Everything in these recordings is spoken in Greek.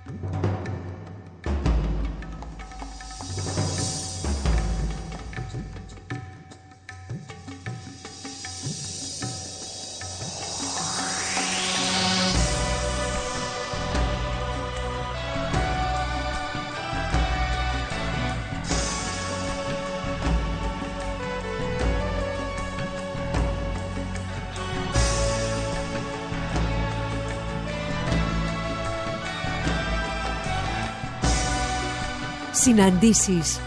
Συναντήσεις.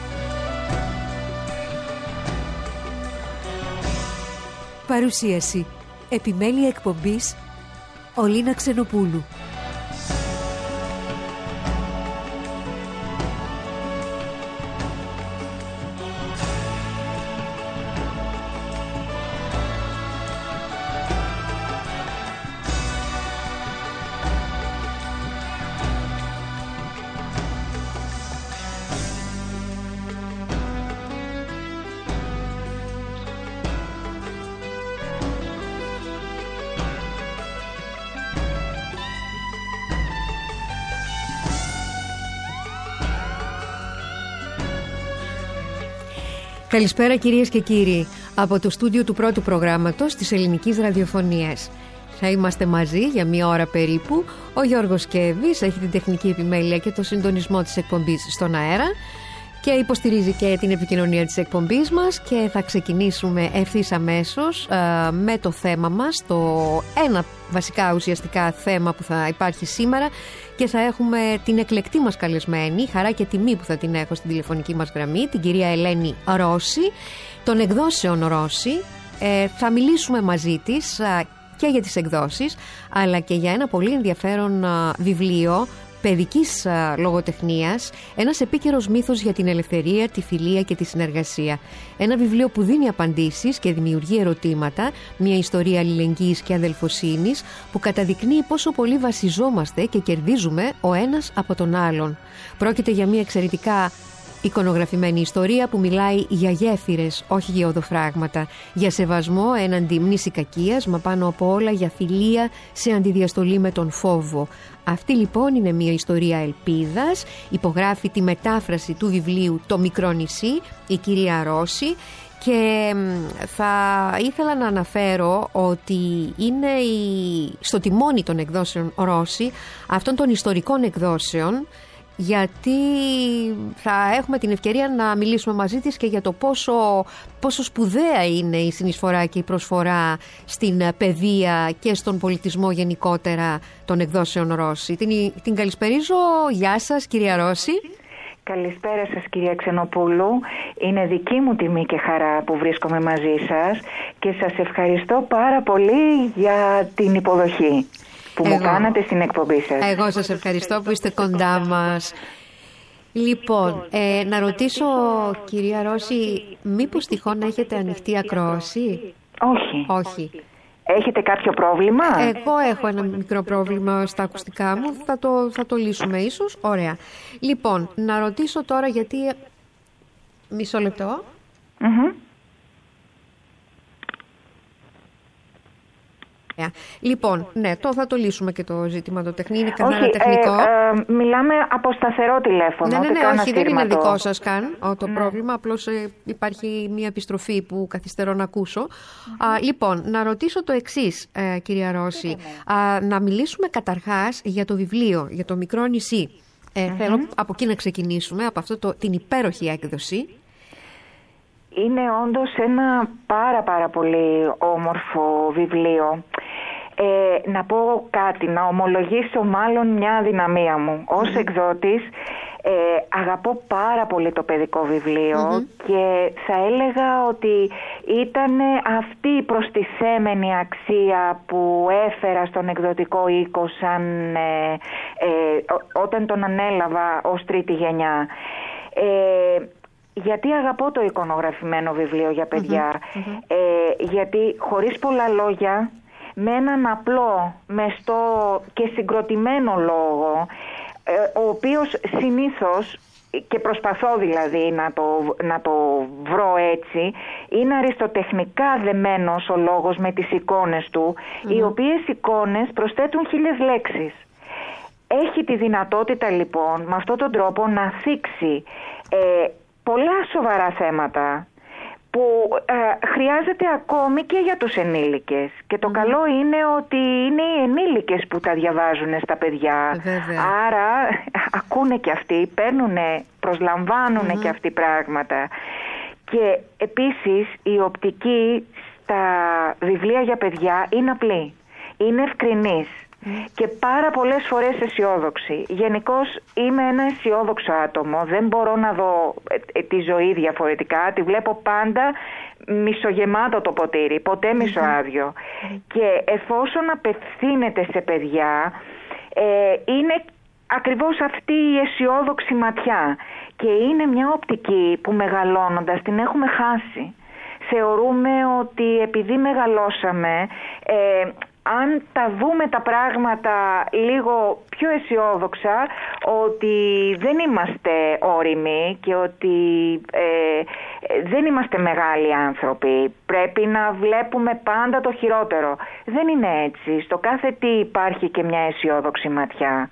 Παρουσίαση. Επιμέλεια εκπομπής Ολίνα Ξενοπούλου. Καλησπέρα κυρίες και κύριοι, από το στούντιο του πρώτου προγράμματος της ελληνικής ραδιοφωνίας. Θα είμαστε μαζί για μία ώρα περίπου. Ο Γιώργος Κέβης έχει την τεχνική επιμέλεια και το συντονισμό της εκπομπής στον αέρα και υποστηρίζει και την επικοινωνία της εκπομπής μας, και θα ξεκινήσουμε ευθύς αμέσως με το θέμα μας, το ένα βασικά ουσιαστικά θέμα που θα υπάρχει σήμερα, και θα έχουμε την εκλεκτή μας καλεσμένη, χαρά και τιμή που θα την έχω στην τηλεφωνική μας γραμμή, την κυρία Ελένη Ρώση, των εκδόσεων Ρώση. Θα μιλήσουμε μαζί της και για τις εκδόσεις, αλλά και για ένα πολύ ενδιαφέρον βιβλίο παιδικής λογοτεχνίας, ένας επίκαιρος μύθος για την ελευθερία, τη φιλία και τη συνεργασία. Ένα βιβλίο που δίνει απαντήσεις και δημιουργεί ερωτήματα, μια ιστορία αλληλεγγύης και αδελφοσύνης που καταδεικνύει πόσο πολύ βασιζόμαστε και κερδίζουμε ο ένας από τον άλλον. Πρόκειται για μια εξαιρετικά εικονογραφημένη ιστορία που μιλάει για γέφυρες, όχι για οδοφράγματα, για σεβασμό έναντι μνήση κακίας, μα πάνω από όλα για φιλία σε αντιδιαστολή με τον φόβο. Αυτή λοιπόν είναι μια ιστορία ελπίδας. Υπογράφει τη μετάφραση του βιβλίου «Το μικρό νησί» η κυρία Ρώση, και θα ήθελα να αναφέρω ότι είναι στο τιμόνι των εκδόσεων Ρώση, αυτών των ιστορικών εκδόσεων, γιατί θα έχουμε την ευκαιρία να μιλήσουμε μαζί της και για το πόσο σπουδαία είναι η συνεισφορά και η προσφορά στην παιδεία και στον πολιτισμό γενικότερα των εκδόσεων Ρώση. Την καλησπερίζω. Γεια σας κυρία Ρώση. Καλησπέρα σας κυρία Ξενοπούλου. Είναι δική μου τιμή και χαρά που βρίσκομαι μαζί σας και σας ευχαριστώ πάρα πολύ για την υποδοχή που μου κάνατε στην εκπομπή σας. Εγώ σας ευχαριστώ που είστε κοντά μας. Λοιπόν, να ρωτήσω κυρία Ρώση, μήπως τυχόν έχετε ανοιχτή ακρόαση? Όχι. Έχετε κάποιο πρόβλημα? Εγώ έχω ένα μικρό πρόβλημα στα ακουστικά μου, θα το λύσουμε ίσως. Ωραία. Λοιπόν, να ρωτήσω τώρα, γιατί... Μισό λεπτό. Λοιπόν, ναι, θα το λύσουμε και το ζήτημα το τεχνικό. Είναι κανένα τεχνικό. Μιλάμε από σταθερό τηλέφωνο. Ναι, όχι, δεν είναι δικό σας καν το πρόβλημα. Απλώς υπάρχει μια επιστροφή που καθυστερώ να ακούσω. Λοιπόν, να ρωτήσω το εξής, κυρία Ρώση. Να μιλήσουμε καταρχάς για το βιβλίο, για το μικρό νησί. Θέλω από εκεί να ξεκινήσουμε, από την υπέροχη έκδοση. Είναι όντως ένα πάρα πολύ όμορφο βιβλίο. Να πω κάτι, να ομολογήσω μάλλον μια αδυναμία μου. Ως εκδότης αγαπώ πάρα πολύ το παιδικό βιβλίο και θα έλεγα ότι ήταν αυτή η προστιθέμενη αξία που έφερα στον εκδοτικό οίκο όταν τον ανέλαβα ως τρίτη γενιά. Γιατί αγαπώ το εικονογραφημένο βιβλίο για παιδιά, γιατί χωρίς πολλά λόγια, με έναν απλό, μεστό και συγκροτημένο λόγο, ο οποίος συνήθως, και προσπαθώ δηλαδή να το βρω έτσι, είναι αριστοτεχνικά δεμένος ο λόγος με τις εικόνες του, οι οποίες εικόνες προσθέτουν 1000 λέξεις. έχει τη δυνατότητα λοιπόν με αυτόν τον τρόπο να θίξει πολλά σοβαρά θέματα που χρειάζεται ακόμη και για τους ενήλικες. Και το καλό είναι ότι είναι οι ενήλικες που τα διαβάζουν στα παιδιά. Άρα ακούνε και αυτοί, προσλαμβάνουν και αυτοί πράγματα. Και επίσης η οπτική στα βιβλία για παιδιά είναι απλή, είναι ευκρινής και πάρα πολλές φορές αισιόδοξη. Γενικώς είμαι ένα αισιόδοξο άτομο, δεν μπορώ να δω τη ζωή διαφορετικά, τη βλέπω πάντα μισογεμάτο το ποτήρι, ποτέ μισοάδιο. Και εφόσον απευθύνεται σε παιδιά, είναι ακριβώς αυτή η αισιόδοξη ματιά και είναι μια οπτική που μεγαλώνοντας την έχουμε χάσει. Θεωρούμε ότι επειδή μεγαλώσαμε, αν τα δούμε τα πράγματα λίγο πιο αισιόδοξα, ότι δεν είμαστε όριμοι και ότι δεν είμαστε μεγάλοι άνθρωποι. Πρέπει να βλέπουμε πάντα το χειρότερο. Δεν είναι έτσι. Στο κάθε τι υπάρχει και μια αισιόδοξη ματιά.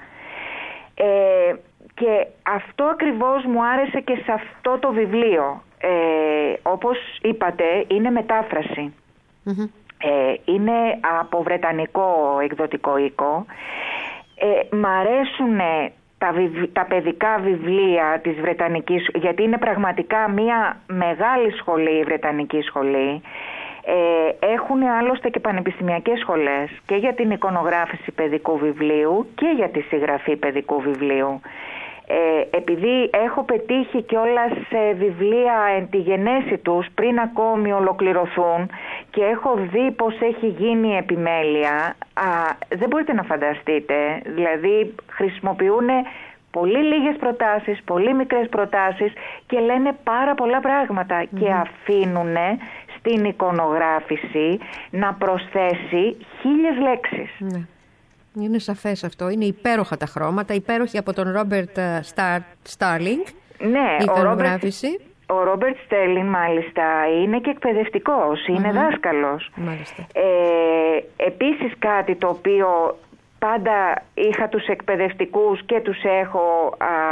Και αυτό ακριβώς μου άρεσε και σε αυτό το βιβλίο. Όπως είπατε, είναι μετάφραση. Είναι από βρετανικό εκδοτικό οίκο. Μ' αρέσουν τα παιδικά βιβλία της Βρετανικής, γιατί είναι πραγματικά μια μεγάλη σχολή, η Βρετανική σχολή. Έχουν άλλωστε και πανεπιστημιακές σχολές και για την εικονογράφηση παιδικού βιβλίου και για τη συγγραφή παιδικού βιβλίου. Επειδή έχω πετύχει κιόλας σε βιβλία εν τη γενέση τους πριν ακόμη ολοκληρωθούν και έχω δει πως έχει γίνει η επιμέλεια, δεν μπορείτε να φανταστείτε. Δηλαδή χρησιμοποιούν πολύ λίγες προτάσεις, πολύ μικρές προτάσεις και λένε πάρα πολλά πράγματα και αφήνουν στην εικονογράφηση να προσθέσει 1000 λέξεις. Είναι σαφές αυτό. Είναι υπέροχα τα χρώματα, υπέροχη από τον Ρόμπερτ Στάρλινγκ. Ναι, η εικονογράφηση. Ο Ρόμπερτ Στέρλινγκ μάλιστα είναι και εκπαιδευτικός, είναι δάσκαλος. Επίσης κάτι το οποίο πάντα είχα τους εκπαιδευτικούς και τους έχω,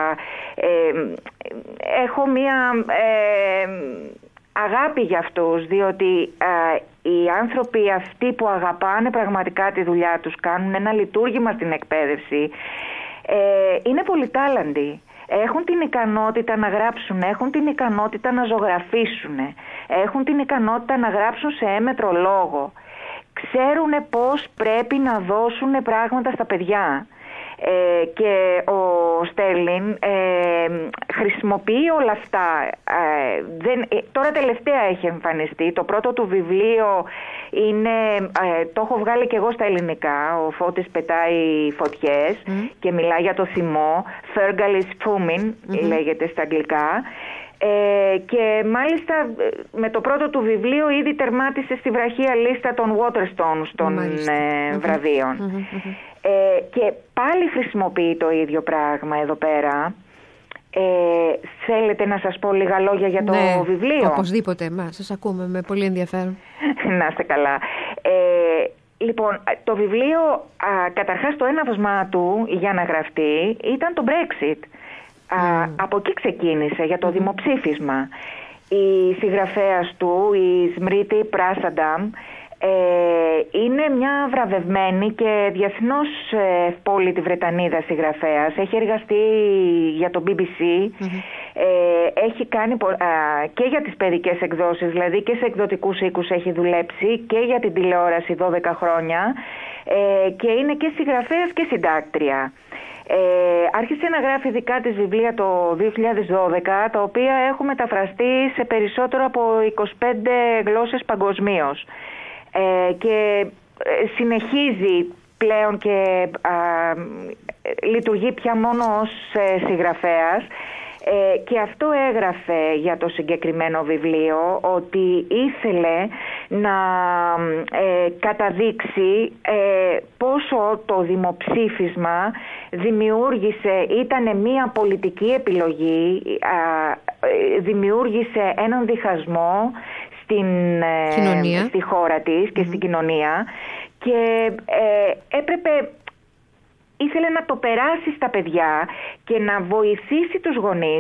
έχω μία αγάπη για αυτούς, διότι οι άνθρωποι αυτοί που αγαπάνε πραγματικά τη δουλειά τους, κάνουν ένα λειτουργήμα στην εκπαίδευση, είναι πολυτάλαντοι. Έχουν την ικανότητα να γράψουν, έχουν την ικανότητα να ζωγραφίσουν, έχουν την ικανότητα να γράψουν σε έμετρο λόγο. Ξέρουν πώς πρέπει να δώσουν πράγματα στα παιδιά. Και ο Στέρλιν χρησιμοποιεί όλα αυτά. Τώρα τελευταία έχει εμφανιστεί. Το πρώτο του βιβλίο είναι, το έχω βγάλει και εγώ στα ελληνικά, ο Φώτης πετάει φωτιές και μιλάει για το θυμό. Fergal is fuming λέγεται στα αγγλικά. Και μάλιστα με το πρώτο του βιβλίο ήδη τερμάτισε στη βραχία λίστα των Waterstones των βραβείων. Και πάλι χρησιμοποιεί το ίδιο πράγμα εδώ πέρα. Θέλετε να σας πω λίγα λόγια για το βιβλίο? Οπωσδήποτε, σας ακούμε με πολύ ενδιαφέρον. Να είστε καλά. Λοιπόν, το βιβλίο, καταρχάς το έναυσμα του για να γραφτεί ήταν το Brexit. Από εκεί ξεκίνησε, για το δημοψήφισμα. Η συγγραφέας του, η Σμρίτη Πράσανταμ, είναι μια βραβευμένη και διεθνώς ευπόλητη Βρετανίδα συγγραφέας. Έχει εργαστεί για το BBC, έχει κάνει και για τις παιδικές εκδόσεις, δηλαδή και σε εκδοτικούς οίκους έχει δουλέψει, και για την τηλεόραση 12 χρόνια, και είναι και συγγραφέας και συντάκτρια. Άρχισε να γράφει δικά της βιβλία το 2012, τα οποία έχουν μεταφραστεί σε περισσότερο από 25 γλώσσες παγκοσμίως. Και συνεχίζει πλέον και λειτουργεί πια μόνο ως συγγραφέας. Και αυτό έγραφε για το συγκεκριμένο βιβλίο, ότι ήθελε να καταδείξει πόσο το δημοψήφισμα ήταν μία πολιτική επιλογή, δημιούργησε έναν διχασμό στη χώρα της και στην κοινωνία, και έπρεπε ήθελε να το περάσει στα παιδιά και να βοηθήσει τους γονείς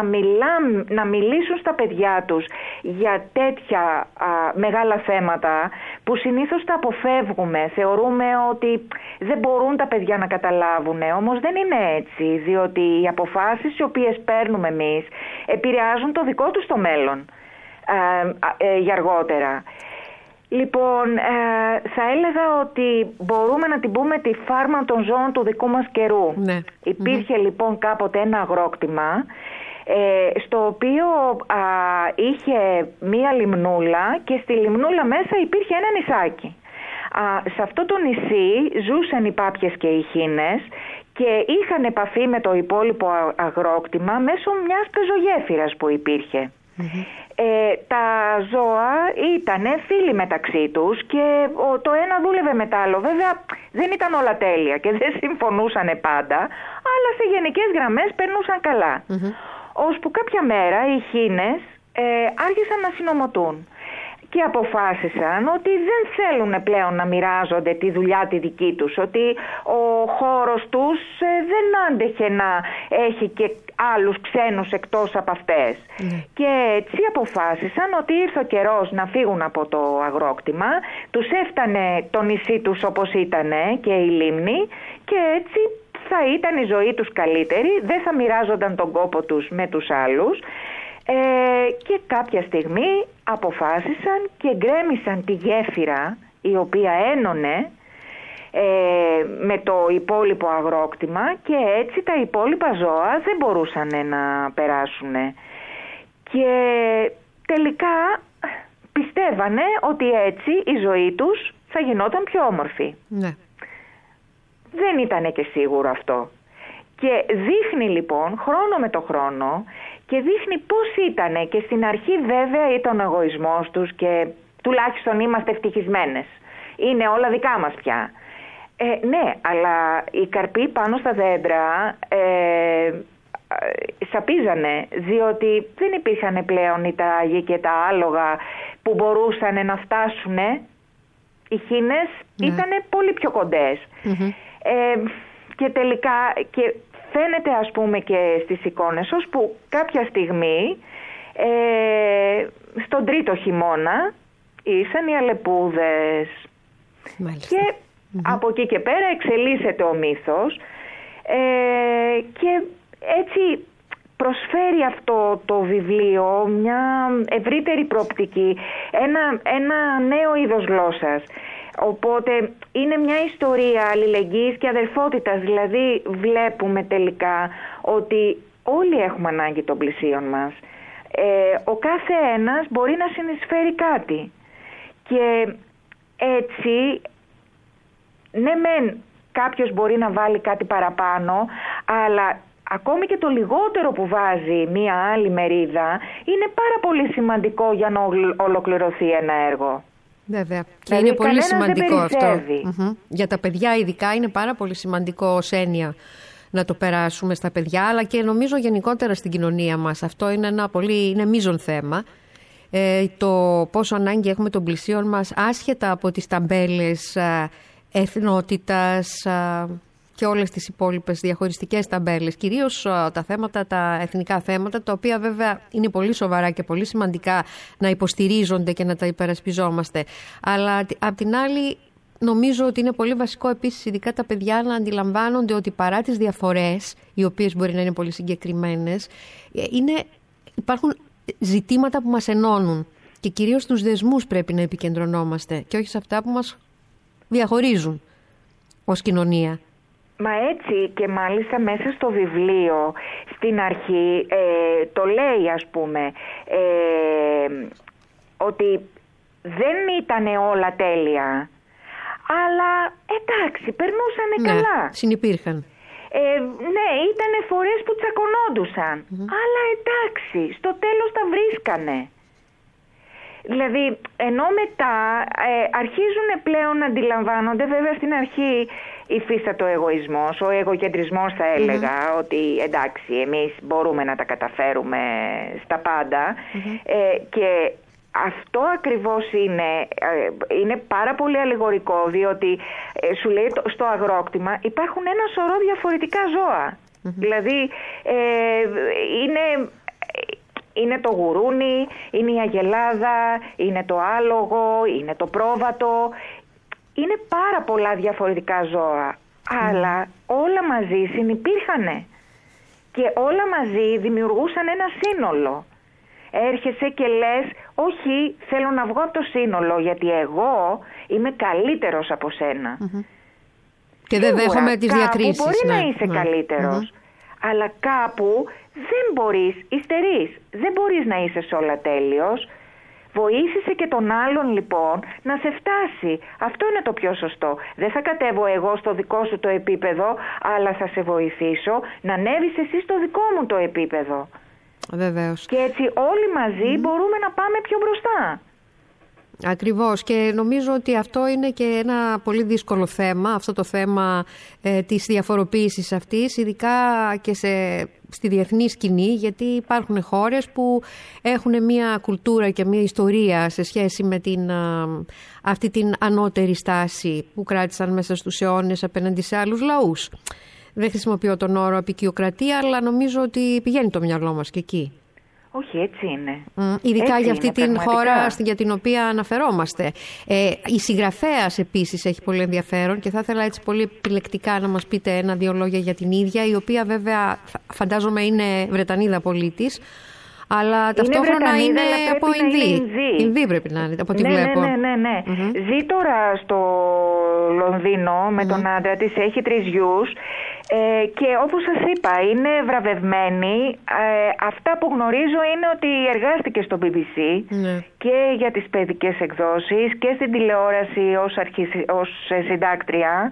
να μιλήσουν στα παιδιά τους για τέτοια μεγάλα θέματα που συνήθως τα αποφεύγουμε. Θεωρούμε ότι δεν μπορούν τα παιδιά να καταλάβουν, όμως δεν είναι έτσι, διότι οι αποφάσεις οι οποίες παίρνουμε εμείς επηρεάζουν το δικό τους το μέλλον για αργότερα. Λοιπόν, θα έλεγα ότι μπορούμε να την πούμε τη φάρμα των ζώων του δικού μας καιρού. Ναι. Υπήρχε λοιπόν κάποτε ένα αγρόκτημα στο οποίο είχε μία λιμνούλα και στη λιμνούλα μέσα υπήρχε ένα νησάκι. Σε αυτό το νησί ζούσαν οι πάπιες και οι χήνες και είχαν επαφή με το υπόλοιπο αγρόκτημα μέσω μιας πεζογέφυρας που υπήρχε. Τα ζώα ήτανε φίλοι μεταξύ τους και το ένα δούλευε με το άλλο. Βέβαια δεν ήταν όλα τέλεια και δεν συμφωνούσαν πάντα, αλλά σε γενικές γραμμές περνούσαν καλά. Ώσπου κάποια μέρα οι χήνες άρχισαν να συνομωτούν και αποφάσισαν ότι δεν θέλουν πλέον να μοιράζονται τη δουλειά τη δική τους, ότι ο χώρος τους δεν άντεχε να έχει και άλλους ξένους εκτός από αυτές. Και έτσι αποφάσισαν ότι ήρθε ο καιρός να φύγουν από το αγρόκτημα, τους έφτανε το νησί τους όπως ήτανε και η λίμνη και έτσι θα ήταν η ζωή τους καλύτερη, δεν θα μοιράζονταν τον κόπο τους με τους άλλους. Και κάποια στιγμή αποφάσισαν και γκρέμισαν τη γέφυρα η οποία ένωνε με το υπόλοιπο αγρόκτημα και έτσι τα υπόλοιπα ζώα δεν μπορούσαν να περάσουν. Και τελικά πιστεύανε ότι έτσι η ζωή τους θα γινόταν πιο όμορφη. Ναι. Δεν ήταν και σίγουρο αυτό. Και δείχνει λοιπόν χρόνο με το χρόνο και δείχνει πώς ήτανε και στην αρχή βέβαια ήταν ο εγωισμός τους και τουλάχιστον είμαστε ευτυχισμένες. Είναι όλα δικά μας πια. Ναι, αλλά οι καρποί πάνω στα δέντρα σαπίζανε, διότι δεν υπήρχαν πλέον οι τάγοι και τα άλογα που μπορούσαν να φτάσουν. Οι χήνες ήτανε πολύ πιο κοντές. Και τελικά και φαίνεται ας πούμε και στις εικόνες ώσπου κάποια στιγμή στον τρίτο χειμώνα ήσαν οι αλεπούδες. Μάλιστα. Και από εκεί και πέρα εξελίσσεται ο μύθος και έτσι προσφέρει αυτό το βιβλίο μια ευρύτερη προοπτική, ένα νέο είδος γλώσσας. Οπότε είναι μια ιστορία αλληλεγγύης και αδερφότητας, δηλαδή βλέπουμε τελικά ότι όλοι έχουμε ανάγκη των πλησίων μας. Ο κάθε ένας μπορεί να συνεισφέρει κάτι και έτσι ναι μεν κάποιος μπορεί να βάλει κάτι παραπάνω, αλλά ακόμη και το λιγότερο που βάζει μία άλλη μερίδα είναι πάρα πολύ σημαντικό για να ολοκληρωθεί ένα έργο. Βέβαια. Και Δηλαδή, είναι πολύ σημαντικό αυτό. Για τα παιδιά ειδικά είναι πάρα πολύ σημαντικό ως έννοια να το περάσουμε στα παιδιά, αλλά και νομίζω γενικότερα στην κοινωνία μας. Αυτό είναι είναι μείζον θέμα. Το πόσο ανάγκη έχουμε των πλησίων μας, άσχετα από τις ταμπέλες εθνότητας και όλες τις υπόλοιπες διαχωριστικές ταμπέλες. Κυρίως τα εθνικά θέματα, τα οποία βέβαια είναι πολύ σοβαρά και πολύ σημαντικά να υποστηρίζονται και να τα υπερασπιζόμαστε. Αλλά απ' την άλλη νομίζω ότι είναι πολύ βασικό επίσης ειδικά τα παιδιά να αντιλαμβάνονται ότι παρά τις διαφορές, οι οποίες μπορεί να είναι πολύ συγκεκριμένες, υπάρχουν ζητήματα που μας ενώνουν και κυρίως στους δεσμούς πρέπει να επικεντρωνόμαστε και όχι σε αυτά που μας διαχωρίζουν ως κοινωνία. Μα έτσι και μάλιστα μέσα στο βιβλίο στην αρχή το λέει ας πούμε ότι δεν ήταν όλα τέλεια, αλλά εντάξει περνούσανε καλά. Συνυπήρχαν. Ναι, ήταν φορές που τσακωνόντουσαν, αλλά εντάξει στο τέλος τα βρίσκανε. Δηλαδή, ενώ μετά αρχίζουν πλέον να αντιλαμβάνονται, βέβαια στην αρχή υφίσταται ο εγωισμός, ο εγωκεντρισμός θα έλεγα, ότι εντάξει εμείς μπορούμε να τα καταφέρουμε στα πάντα και αυτό ακριβώς είναι πάρα πολύ αλληγορικό, διότι σου λέει στο αγρόκτημα υπάρχουν ένα σωρό διαφορετικά ζώα. Δηλαδή είναι το γουρούνι, είναι η αγελάδα, είναι το άλογο, είναι το πρόβατο. Είναι πάρα πολλά διαφορετικά ζώα, αλλά όλα μαζί συνυπήρχανε και όλα μαζί δημιουργούσαν ένα σύνολο. Έρχεσαι και λες, όχι, θέλω να βγω από το σύνολο, γιατί εγώ είμαι καλύτερος από σένα. Και δεν δέχομαι τις διακρίσεις. Μπορεί να είσαι καλύτερος, αλλά κάπου δεν μπορείς, υστερείς, δεν μπορείς να είσαι σε όλα τέλειος. Βοήθησε και τον άλλον λοιπόν να σε φτάσει. Αυτό είναι το πιο σωστό. Δεν θα κατέβω εγώ στο δικό σου το επίπεδο, αλλά θα σε βοηθήσω να ανέβεις εσύ στο δικό μου το επίπεδο. Βεβαίως. Και έτσι όλοι μαζί μπορούμε να πάμε πιο μπροστά. Ακριβώς, και νομίζω ότι αυτό είναι και ένα πολύ δύσκολο θέμα, αυτό το θέμα της διαφοροποίησης αυτής, ειδικά και στη διεθνή σκηνή, γιατί υπάρχουν χώρες που έχουν μια κουλτούρα και μια ιστορία σε σχέση με αυτή την ανώτερη στάση που κράτησαν μέσα στους αιώνες απέναντι σε άλλους λαούς. Δεν χρησιμοποιώ τον όρο απικιοκρατία, αλλά νομίζω ότι πηγαίνει το μυαλό μας και εκεί. Όχι, έτσι είναι. Ειδικά έτσι για αυτή την πραγματικά. χώρα για την οποία αναφερόμαστε. Η συγγραφέας επίσης έχει πολύ ενδιαφέρον και θα ήθελα έτσι πολύ επιλεκτικά να μας πείτε ένα-δύο λόγια για την ίδια, η οποία βέβαια φαντάζομαι είναι Βρετανίδα πολίτης, αλλά ταυτόχρονα είναι από Ινδί. Ινδί πρέπει να είναι, από ό,τι βλέπω. Ναι. Ζει τώρα στο Λονδίνο με τον άντρα της, έχει 3 γιους. Και όπως σας είπα, είναι βραβευμένη. Αυτά που γνωρίζω είναι ότι εργάστηκε στο BBC και για τις παιδικές εκδόσεις και στην τηλεόραση ως συντάκτρια,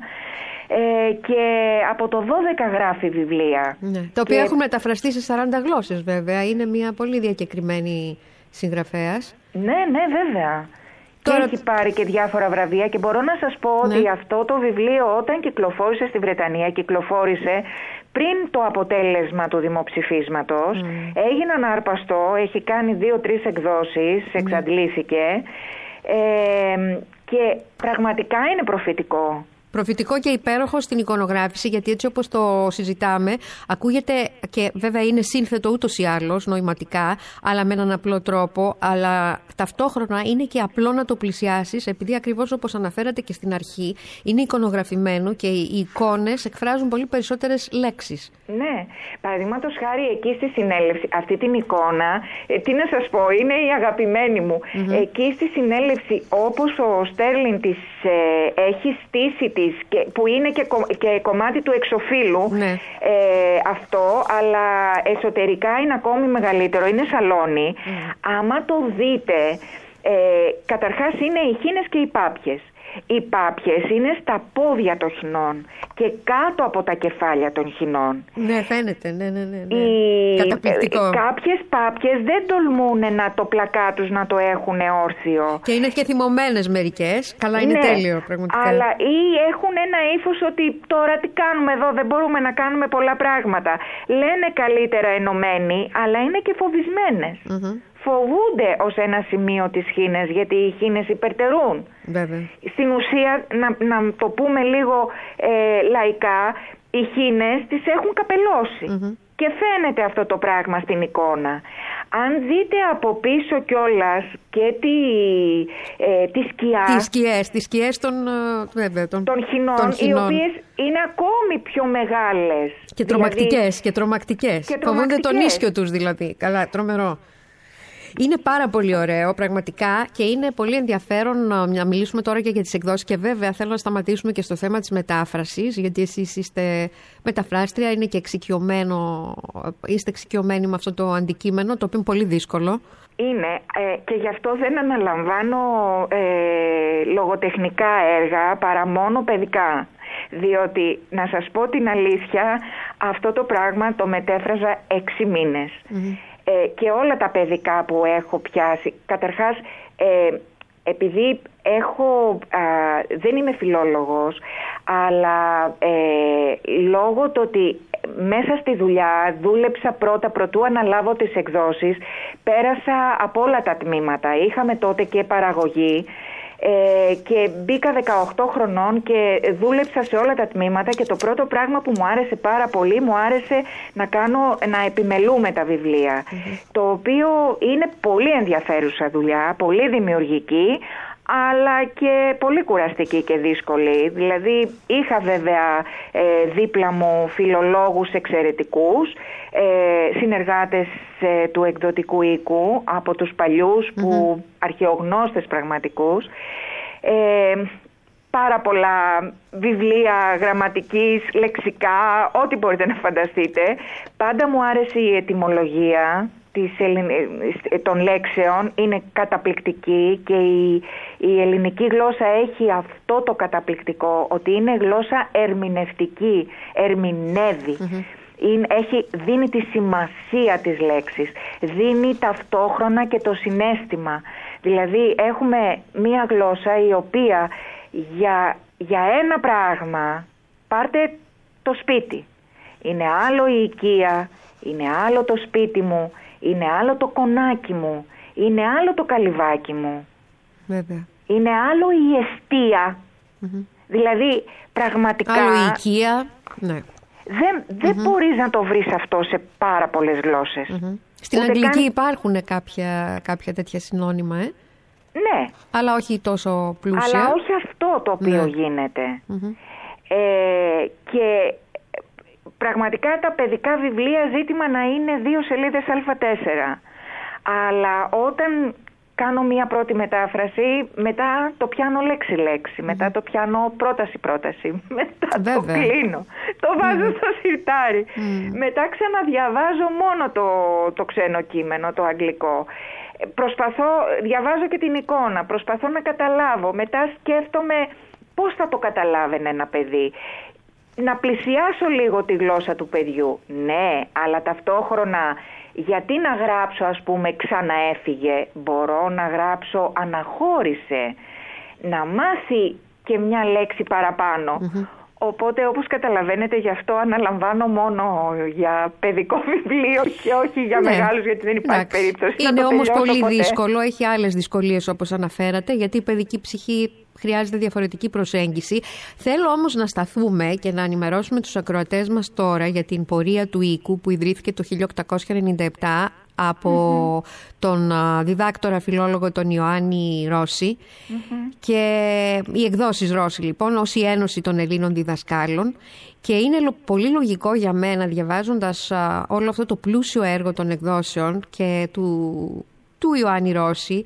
και από το 12 γράφει βιβλία. Τα οποία έχουν μεταφραστεί σε 40 γλώσσες βέβαια. Είναι μια πολύ διακεκριμένη συγγραφέας. Ναι, βέβαια. Τώρα... Και έχει πάρει και διάφορα βραβεία και μπορώ να σας πω ότι αυτό το βιβλίο όταν κυκλοφόρησε στη Βρετανία, κυκλοφόρησε πριν το αποτέλεσμα του δημοψηφίσματος, έγινε ανάρπαστο, έχει κάνει 2-3 εκδόσεις, εξαντλήθηκε, και πραγματικά είναι προφητικό. Προφητικό και υπέροχο στην εικονογράφηση, γιατί έτσι όπως το συζητάμε, ακούγεται και βέβαια είναι σύνθετο ούτως ή άλλως, νοηματικά, αλλά με έναν απλό τρόπο, αλλά ταυτόχρονα είναι και απλό να το πλησιάσεις, επειδή ακριβώς όπως αναφέρατε και στην αρχή, είναι εικονογραφημένο και οι εικόνες εκφράζουν πολύ περισσότερες λέξεις. Ναι, παραδείγματος χάρη εκεί στη συνέλευση, αυτή την εικόνα, τι να σας πω, είναι η αγαπημένη μου. Εκεί στη συνέλευση, όπως ο Στέρλιν της έχει στήσει που είναι και κομμάτι του εξωφύλου, αυτό, αλλά εσωτερικά είναι ακόμη μεγαλύτερο, είναι σαλόνι. Άμα το δείτε, καταρχάς είναι οι χήνες και οι πάπιες. Οι πάπιες είναι στα πόδια των χινών και κάτω από τα κεφάλια των χινών. Ναι, φαίνεται, ναι. Καταπληκτικό. Κάποιες πάπιες δεν τολμούν το πλακά τους να το έχουν όρθιο. Και είναι και θυμωμένες μερικές. Καλά, είναι τέλειο πραγματικά. Αλλά ή έχουν ένα ύφος ότι τώρα τι κάνουμε εδώ, δεν μπορούμε να κάνουμε πολλά πράγματα. Λένε καλύτερα ενωμένοι, αλλά είναι και φοβισμένες. Φοβούνται ως ένα σημείο τις χήνες, γιατί οι χήνες υπερτερούν. Βέβαια. Στην ουσία, να το πούμε λίγο λαϊκά, οι χήνες τις έχουν καπελώσει. Και φαίνεται αυτό το πράγμα στην εικόνα. Αν δείτε από πίσω κιόλας και τη σκιά... Τις σκιές των χινών, οι οποίες είναι ακόμη πιο μεγάλες. Και τρομακτικές. Φοβούνται τον ίσιο τους δηλαδή. Καλά, τρομερό. Είναι πάρα πολύ ωραίο πραγματικά και είναι πολύ ενδιαφέρον να μιλήσουμε τώρα και για τις εκδόσεις και βέβαια θέλω να σταματήσουμε και στο θέμα της μετάφρασης, γιατί εσείς είστε μεταφράστρια, είναι και είστε εξοικειωμένοι με αυτό το αντικείμενο, το οποίο είναι πολύ δύσκολο. Είναι και γι' αυτό δεν αναλαμβάνω λογοτεχνικά έργα παρά μόνο παιδικά. Διότι, να σας πω την αλήθεια, αυτό το πράγμα το μετέφραζα 6 μήνες. Και όλα τα παιδικά που έχω πιάσει, καταρχάς επειδή δεν είμαι φιλόλογος, αλλά λόγω του ότι μέσα στη δουλειά δούλεψα πρώτα, προτού αναλάβω τις εκδόσεις, πέρασα από όλα τα τμήματα. Είχαμε τότε και παραγωγή και μπήκα 18 χρονών και δούλεψα σε όλα τα τμήματα, και το πρώτο πράγμα που μου άρεσε πάρα πολύ, μου άρεσε να επιμελούμε τα βιβλία, το οποίο είναι πολύ ενδιαφέρουσα δουλειά, πολύ δημιουργική, αλλά και πολύ κουραστική και δύσκολη. Δηλαδή είχα βέβαια δίπλα μου φιλολόγους εξαιρετικούς, συνεργάτες του εκδοτικού οίκου από τους παλιούς, που αρχαιογνώστες πραγματικούς, πάρα πολλά βιβλία γραμματικής, λεξικά, ό,τι μπορείτε να φανταστείτε. Πάντα μου άρεσε η ετυμολογία των λέξεων, είναι καταπληκτική, και η ελληνική γλώσσα έχει αυτό το καταπληκτικό, ότι είναι γλώσσα ερμηνευτική, ερμηνεύει. Δίνει τη σημασία της λέξης, δίνει ταυτόχρονα και το συναίσθημα. Δηλαδή έχουμε μία γλώσσα η οποία για ένα πράγμα, πάρτε το σπίτι, είναι άλλο η οικία, είναι άλλο το σπίτι μου, είναι άλλο το κονάκι μου, είναι άλλο το καλυβάκι μου. Βέβαια. Είναι άλλο η εστία. Δηλαδή πραγματικά... Άλλο η οικία. Ναι. Δεν μπορείς να το βρεις αυτό σε πάρα πολλές γλώσσες. Στην αγγλική υπάρχουν κάποια τέτοια συνώνυμα, Ναι. Αλλά όχι τόσο πλούσια. Αλλά όχι αυτό το οποίο γίνεται. Και πραγματικά τα παιδικά βιβλία ζήτημα να είναι 2 σελίδες Α4. Αλλά όταν κάνω μία πρώτη μετάφραση, μετά το πιάνω λέξη-λέξη, μετά το πιάνω πρόταση-πρόταση, μετά το κλείνω, το βάζω στο σιρτάρι, μετά ξαναδιαβάζω μόνο το ξένο κείμενο, το αγγλικό. Διαβάζω και την εικόνα, προσπαθώ να καταλάβω, μετά σκέφτομαι πώς θα το καταλάβαινε ένα παιδί. Να πλησιάσω λίγο τη γλώσσα του παιδιού, ναι, αλλά ταυτόχρονα γιατί να γράψω, ας πούμε, ξαναέφυγε, μπορώ να γράψω αναχώρησε, να μάθει και μια λέξη παραπάνω. Οπότε, όπως καταλαβαίνετε, γι' αυτό αναλαμβάνω μόνο για παιδικό βιβλίο και όχι για μεγάλους, γιατί δεν υπάρχει περίπτωση. Είναι όμως πολύ δύσκολο, έχει άλλες δυσκολίες όπως αναφέρατε, γιατί η παιδική ψυχή χρειάζεται διαφορετική προσέγγιση. Θέλω όμως να σταθούμε και να ενημερώσουμε τους ακροατές μας τώρα για την πορεία του οίκου που ιδρύθηκε το 1897 από τον διδάκτορα φιλόλογο τον Ιωάννη Ρώση και οι εκδόσεις Ρώση λοιπόν ως η Ένωση των Ελλήνων Διδασκάλων, και είναι πολύ λογικό για μένα, διαβάζοντας όλο αυτό το πλούσιο έργο των εκδόσεων και του Ιωάννη Ρώση,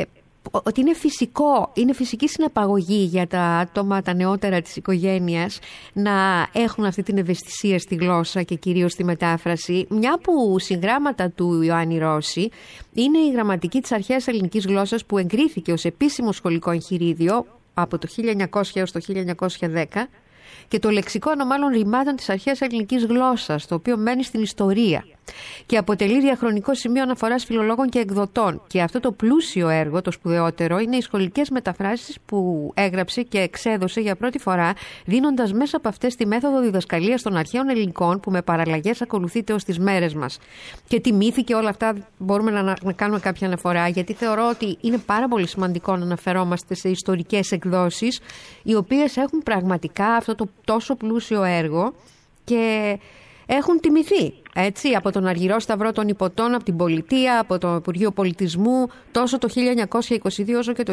ότι είναι φυσική συναπαγωγή για τα άτομα, τα νεότερα της οικογένειας, να έχουν αυτή την ευαισθησία στη γλώσσα και κυρίως στη μετάφραση, μια που συγγράμματα του Ιωάννη Ρώση είναι η γραμματική της αρχαίας ελληνικής γλώσσας που εγκρίθηκε ως επίσημο σχολικό εγχειρίδιο από το 1900 έως το 1910, και το λεξικό ανομάλων ρημάτων της αρχαίας ελληνικής γλώσσας, το οποίο μένει στην ιστορία και αποτελεί διαχρονικό σημείο αναφοράς φιλολόγων και εκδοτών. Και αυτό το πλούσιο έργο, το σπουδαιότερο, είναι οι σχολικές μεταφράσεις που έγραψε και εξέδωσε για πρώτη φορά, δίνοντας μέσα από αυτές τη μέθοδο διδασκαλίας των αρχαίων ελληνικών που με παραλλαγές ακολουθείται ως τις μέρες μας. Και τιμήθηκε όλα αυτά, μπορούμε να κάνουμε κάποια αναφορά, γιατί θεωρώ ότι είναι πάρα πολύ σημαντικό να αναφερόμαστε σε ιστορικές εκδόσεις, οι οποίες έχουν πραγματικά αυτό το τόσο πλούσιο έργο και έχουν τιμηθεί, έτσι, από τον Αργυρό Σταυρό των Ιπποτών, από την Πολιτεία, από το Υπουργείο Πολιτισμού, τόσο το 1922 όσο και το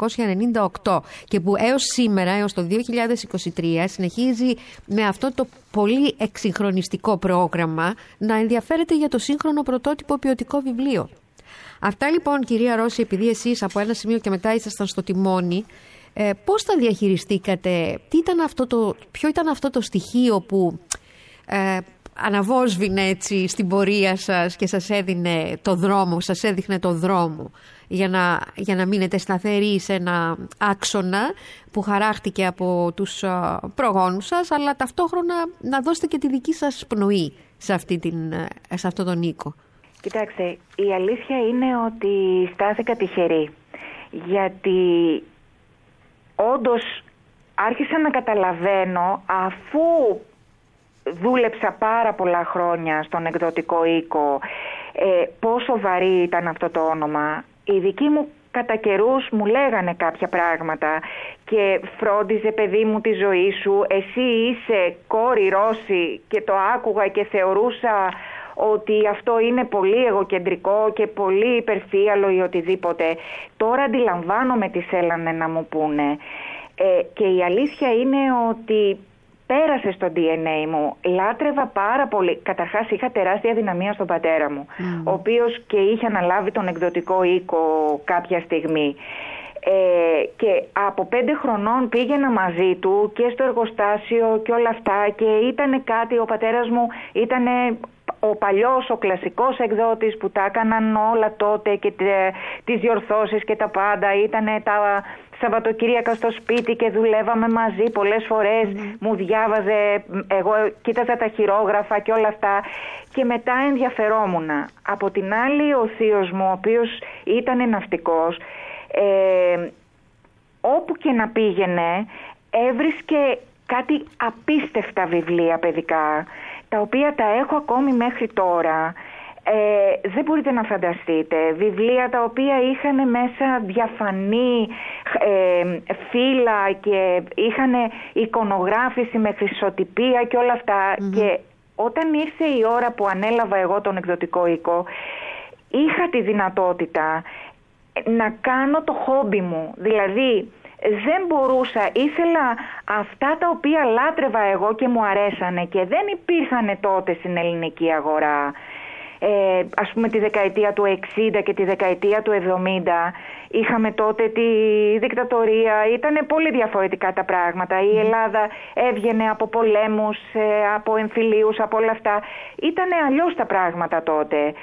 1998, και που έως σήμερα, έως το 2023, συνεχίζει με αυτό το πολύ εξυγχρονιστικό πρόγραμμα να ενδιαφέρεται για το σύγχρονο πρωτότυπο ποιοτικό βιβλίο. Αυτά λοιπόν, κυρία Ρώση, επειδή εσείς από ένα σημείο και μετά ήσασταν στο τιμόνι, πώς τα διαχειριστήκατε, ποιο ήταν αυτό το στοιχείο που αναβόσβηνε έτσι στην πορεία σας και σας έδινε το δρόμο, σας έδειχνε το δρόμο για να μείνετε σταθεροί σε ένα άξονα που χαράχτηκε από τους προγόνους σας, αλλά ταυτόχρονα να δώσετε και τη δική σας πνοή σε αυτόν τον οίκο? Κοιτάξτε, η αλήθεια είναι ότι στάθηκα τυχερή, γιατί όντως άρχισα να καταλαβαίνω, αφού δούλεψα πάρα πολλά χρόνια στον εκδοτικό οίκο, πόσο βαρύ ήταν αυτό το όνομα. Οι δικοί μου κατά καιρούς μου λέγανε κάποια πράγματα και φρόντιζε παιδί μου τη ζωή σου, εσύ είσαι κόρη Ρώση, και το άκουγα και θεωρούσα ότι αυτό είναι πολύ εγωκεντρικό και πολύ υπερφύαλο ή οτιδήποτε. Τώρα αντιλαμβάνομαι τι θέλανε να μου πούνε. Και η αλήθεια είναι ότι πέρασε στο DNA μου. Λάτρευα πάρα πολύ. Καταρχάς είχα τεράστια δυναμία στον πατέρα μου, ο οποίος και είχε αναλάβει τον εκδοτικό οίκο κάποια στιγμή. Και από 5 χρονών πήγαινα μαζί του και στο εργοστάσιο και όλα αυτά, και ήταν κάτι, ο πατέρας μου ήταν ο παλιός, ο κλασικός εκδότης που τα έκαναν όλα τότε και τις διορθώσεις και τα πάντα. Ήτανε τα Σαββατοκύριακα στο σπίτι και δουλεύαμε μαζί πολλές φορές. Μου διάβαζε, εγώ κοίταζα τα χειρόγραφα και όλα αυτά, και μετά ενδιαφερόμουν. Από την άλλη, ο θείος μου, ο οποίος ήταν ναυτικός, όπου και να πήγαινε έβρισκε κάτι απίστευτα βιβλία παιδικά, τα οποία τα έχω ακόμη μέχρι τώρα. Δεν μπορείτε να φανταστείτε. Βιβλία τα οποία είχαν μέσα διαφανή φύλλα και είχαν εικονογράφηση με χρυσοτυπία και όλα αυτά. Και όταν ήρθε η ώρα που ανέλαβα εγώ τον εκδοτικό οίκο, είχα τη δυνατότητα να κάνω το χόμπι μου. Δηλαδή δεν μπορούσα, ήθελα αυτά τα οποία λάτρευα εγώ και μου αρέσανε και δεν υπήρχαν τότε στην ελληνική αγορά. Ας πούμε τη δεκαετία του 60 και τη δεκαετία του 70 είχαμε τότε τη δικτατορία, ήταν πολύ διαφορετικά τα πράγματα. Η Ελλάδα έβγαινε από πολέμους, από εμφυλίους, από όλα αυτά. Ήτανε αλλιώς τα πράγματα τότε.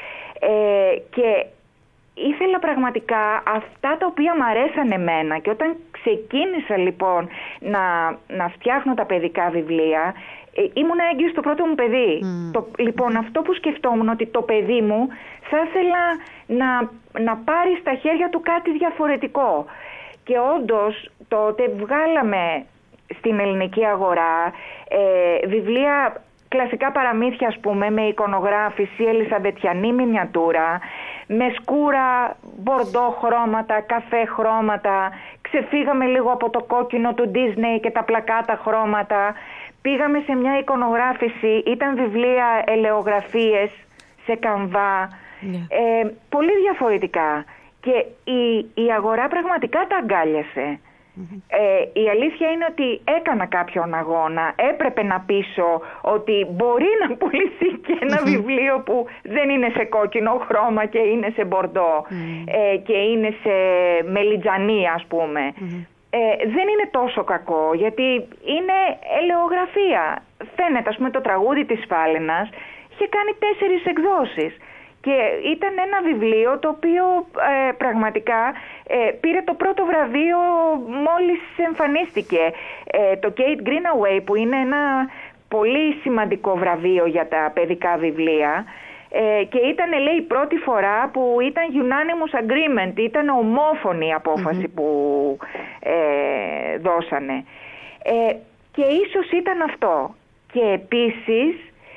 Και ήθελα πραγματικά αυτά τα οποία μου αρέσαν εμένα, και όταν ξεκίνησα λοιπόν να φτιάχνω τα παιδικά βιβλία, ήμουν έγκυος στο πρώτο μου παιδί. Λοιπόν, αυτό που σκεφτόμουν, ότι το παιδί μου θα ήθελα να πάρει στα χέρια του κάτι διαφορετικό. Και όντως τότε βγάλαμε στην ελληνική αγορά βιβλία, κλασικά παραμύθια ας πούμε, με εικονογράφηση, ελισαβετιανή μινιατούρα, με σκούρα, μπορντό χρώματα, καφέ χρώματα. Ξεφύγαμε λίγο από το κόκκινο του Disney και τα πλακάτα χρώματα. Πήγαμε σε μια εικονογράφηση, ήταν βιβλία ελαιογραφίες σε καμβά, πολύ διαφορετικά. Και η αγορά πραγματικά τα αγκάλιασε. Η αλήθεια είναι ότι έκανα κάποιον αγώνα. Έπρεπε να πείσω ότι μπορεί να πουληθεί και ένα βιβλίο που δεν είναι σε κόκκινο χρώμα και είναι σε μπορντό και είναι σε μελιτζανή ας πούμε. Δεν είναι τόσο κακό, γιατί είναι ελαιογραφία. Φαίνεται, ας πούμε, το τραγούδι της Φάλαινας είχε κάνει 4 εκδόσεις. Και ήταν ένα βιβλίο το οποίο πραγματικά πήρε το πρώτο βραβείο μόλις εμφανίστηκε. Το Kate Greenaway, που είναι ένα πολύ σημαντικό βραβείο για τα παιδικά βιβλία. Και ήταν, λέει, η πρώτη φορά που ήταν unanimous agreement, ήταν ομόφωνη η απόφαση που δώσανε. Και ίσως ήταν αυτό. Και επίσης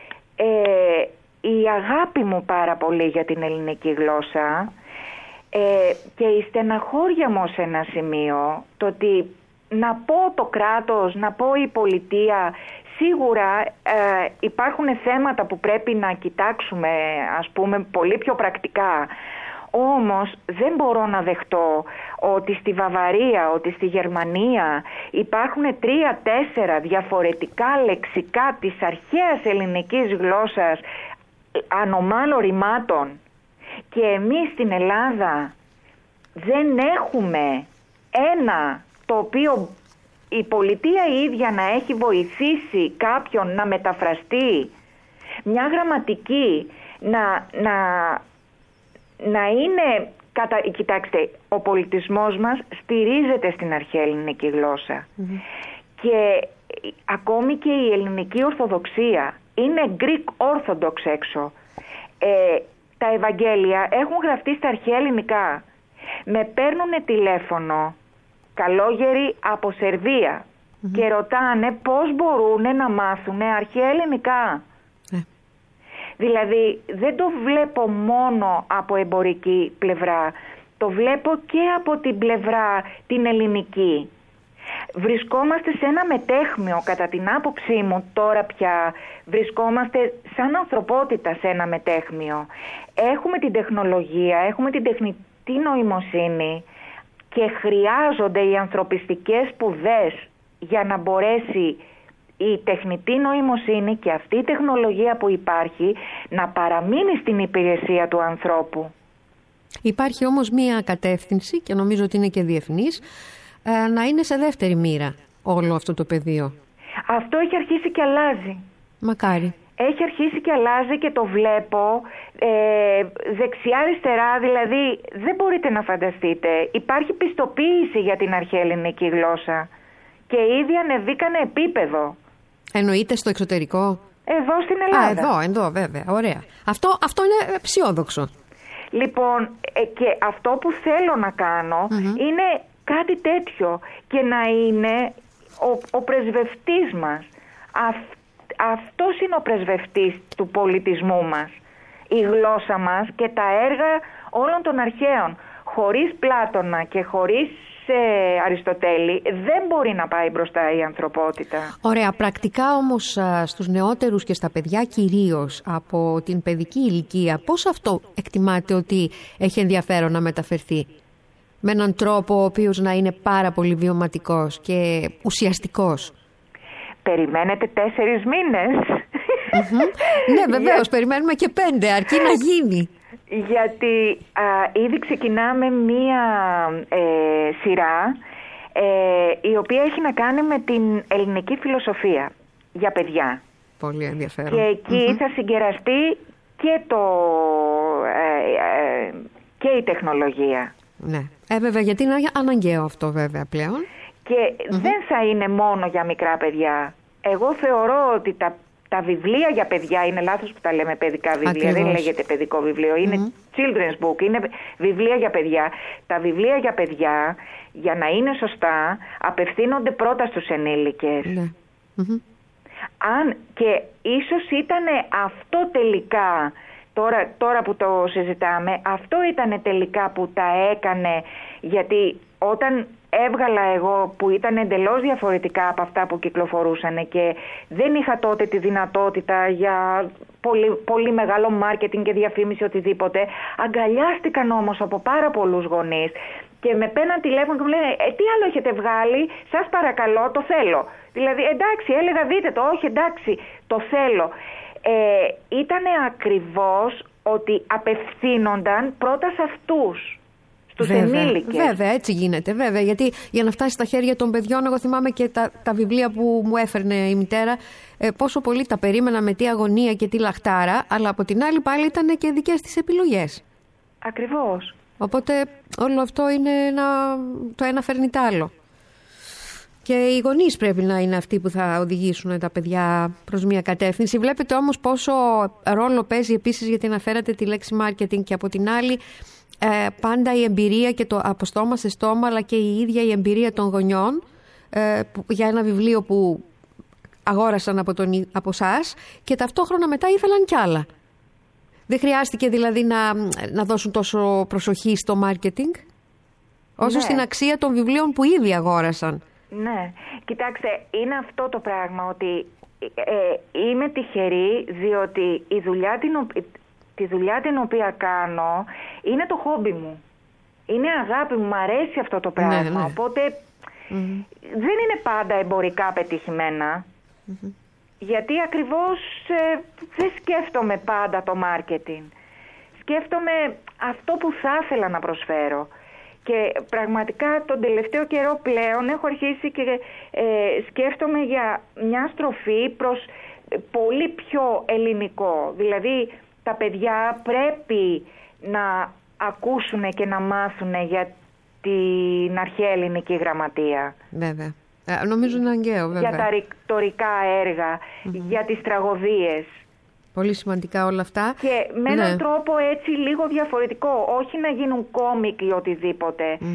η αγάπη μου πάρα πολύ για την ελληνική γλώσσα και η στεναχώρια μου σε ένα σημείο, το ότι να πω το κράτος, να πω η πολιτεία, σίγουρα υπάρχουν θέματα που πρέπει να κοιτάξουμε, ας πούμε, πολύ πιο πρακτικά. Όμως δεν μπορώ να δεχτώ ότι στη Βαβαρία, ότι στη Γερμανία υπάρχουν 3-4 διαφορετικά λεξικά της αρχαίας ελληνικής γλώσσας, ανομάλων ρημάτων, και εμείς στην Ελλάδα δεν έχουμε ένα το οποίο η πολιτεία η ίδια να έχει βοηθήσει κάποιον να μεταφραστεί, μια γραμματική να είναι κοιτάξτε, ο πολιτισμός μας στηρίζεται στην αρχαία ελληνική γλώσσα και ακόμη και η ελληνική ορθοδοξία είναι Greek Orthodox έξω. Τα Ευαγγέλια έχουν γραφτεί στα αρχαία ελληνικά. Με παίρνουνε τηλέφωνο καλόγεροι από Σερβία, και ρωτάνε πώς μπορούν να μάθουν αρχαία ελληνικά. Δηλαδή δεν το βλέπω μόνο από εμπορική πλευρά, το βλέπω και από την πλευρά την ελληνική. Βρισκόμαστε σε ένα μετέχμιο, κατά την άποψή μου τώρα πια, βρισκόμαστε σαν ανθρωπότητα σε ένα μετέχμιο. Έχουμε την τεχνολογία, έχουμε την τεχνητή νοημοσύνη και χρειάζονται οι ανθρωπιστικές σπουδές για να μπορέσει η τεχνητή νοημοσύνη και αυτή η τεχνολογία που υπάρχει να παραμείνει στην υπηρεσία του ανθρώπου. Υπάρχει όμως μία κατεύθυνση και νομίζω ότι είναι και διεθνής, να είναι σε δεύτερη μοίρα όλο αυτό το πεδίο. Αυτό έχει αρχίσει και αλλάζει. Μακάρι. Έχει αρχίσει και αλλάζει και το βλέπω δεξιά-αριστερά, δηλαδή δεν μπορείτε να φανταστείτε. Υπάρχει πιστοποίηση για την αρχαία ελληνική γλώσσα και ήδη ανεβήκανε επίπεδο. Εννοείται στο εξωτερικό? Εδώ στην Ελλάδα. Εδώ βέβαια, ωραία. Αυτό είναι αισιόδοξο. Λοιπόν, και αυτό που θέλω να κάνω είναι κάτι τέτοιο και να είναι ο πρεσβευτής μας. Αυτός είναι ο πρεσβευτής του πολιτισμού μας. Η γλώσσα μας και τα έργα όλων των αρχαίων. Χωρίς Πλάτωνα και χωρίς Αριστοτέλη δεν μπορεί να πάει μπροστά η ανθρωπότητα. Ωραία. Πρακτικά όμως στους νεότερους και στα παιδιά κυρίως από την παιδική ηλικία, πώς αυτό εκτιμάτε ότι έχει ενδιαφέρον να μεταφερθεί? Με έναν τρόπο ο οποίος να είναι πάρα πολύ βιωματικός και ουσιαστικός. Περιμένετε 4 μήνες. Ναι, βεβαίως, περιμένουμε και 5, αρκεί να γίνει. Γιατί ήδη ξεκινάμε μία σειρά η οποία έχει να κάνει με την ελληνική φιλοσοφία για παιδιά. Πολύ ενδιαφέρον. Και εκεί θα συγκεραστεί και η τεχνολογία. Ναι, βέβαια, γιατί είναι αναγκαίο αυτό βέβαια πλέον. Και δεν θα είναι μόνο για μικρά παιδιά. Εγώ θεωρώ ότι τα βιβλία για παιδιά, είναι λάθος που τα λέμε παιδικά βιβλία, Ακριβώς. δεν λέγεται παιδικό βιβλίο, είναι children's book, είναι βιβλία για παιδιά. Τα βιβλία για παιδιά, για να είναι σωστά, απευθύνονται πρώτα στους ενήλικες. Ναι. Αν και ίσως ήταν αυτό τελικά, τώρα που το συζητάμε, αυτό ήταν τελικά που τα έκανε, γιατί όταν έβγαλα εγώ που ήταν εντελώς διαφορετικά από αυτά που κυκλοφορούσαν και δεν είχα τότε τη δυνατότητα για πολύ, πολύ μεγάλο μάρκετινγκ και διαφήμιση οτιδήποτε, αγκαλιάστηκαν όμως από πάρα πολλούς γονείς και με παίρναν τηλέφωνο και μου λένε τι άλλο έχετε βγάλει, σας παρακαλώ, το θέλω. Δηλαδή εντάξει, έλεγα δείτε το, όχι εντάξει, το θέλω. Ήτανε ακριβώς ότι απευθύνονταν πρώτα σε αυτούς. Βέβαια, έτσι γίνεται. Βέβαια, γιατί για να φτάσει στα χέρια των παιδιών, εγώ θυμάμαι και τα βιβλία που μου έφερνε η μητέρα, πόσο πολύ τα περίμενα, με τι αγωνία και τι λαχτάρα, αλλά από την άλλη πάλι ήταν και δικές της επιλογές. Ακριβώς. Οπότε όλο αυτό είναι το ένα φέρνει τ' άλλο. Και οι γονείς πρέπει να είναι αυτοί που θα οδηγήσουν τα παιδιά προς μια κατεύθυνση. Βλέπετε όμως πόσο ρόλο παίζει επίσης, γιατί αναφέρατε τη λέξη marketing, και από την άλλη πάντα η εμπειρία και το από στόμα σε στόμα, αλλά και η ίδια η εμπειρία των γονιών για ένα βιβλίο που αγόρασαν από εσάς και ταυτόχρονα μετά ήθελαν κι άλλα. Δεν χρειάστηκε δηλαδή να δώσουν τόσο προσοχή στο marketing όσο στην αξία των βιβλίων που ήδη αγόρασαν. Ναι, κοιτάξτε, είναι αυτό το πράγμα, ότι είμαι τυχερή διότι τη δουλειά την οποία κάνω είναι το χόμπι μου. Είναι αγάπη μου, μου αρέσει αυτό το πράγμα. Ναι. Οπότε δεν είναι πάντα εμπορικά πετυχημένα. Γιατί ακριβώς δεν σκέφτομαι πάντα το μάρκετινγκ. Σκέφτομαι αυτό που θα ήθελα να προσφέρω. Και πραγματικά τον τελευταίο καιρό πλέον έχω αρχίσει και σκέφτομαι για μια στροφή προς πολύ πιο ελληνικό. Δηλαδή τα παιδιά πρέπει να ακούσουν και να μάθουν για την αρχαία ελληνική γραμματεία. Βέβαια. Νομίζω είναι αναγκαίο, βέβαια. Για τα ρητορικά έργα, για τις τραγωδίες. Πολύ σημαντικά όλα αυτά. Και με έναν τρόπο έτσι λίγο διαφορετικό. Όχι να γίνουν κόμικ ή οτιδήποτε.